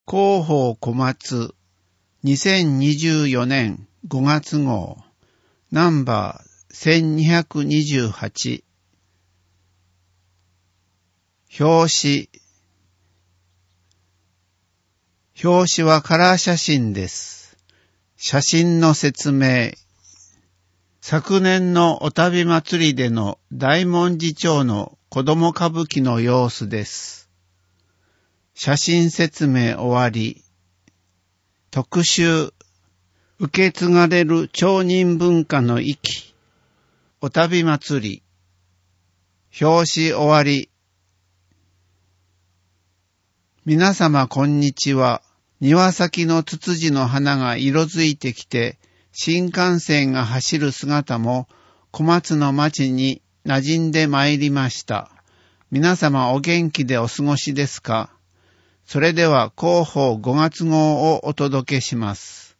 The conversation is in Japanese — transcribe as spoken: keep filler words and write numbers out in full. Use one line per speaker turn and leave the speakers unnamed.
広報小松にせんにじゅうよねんごがつ号ナンバーせんにひゃくにじゅうはち。表紙表紙はカラー写真です。写真の説明。昨年のお旅祭りでの大文字町の子供歌舞伎の様子です。写真説明終わり。特集。受け継がれる町人文化の域。お旅祭り。表紙終わり。皆様こんにちは。庭先のツツジの花が色づいてきて、新幹線が走る姿も小松の町に馴染んでまいりました。皆様お元気でお過ごしですか？それでは広報ごがつ号をお届けします。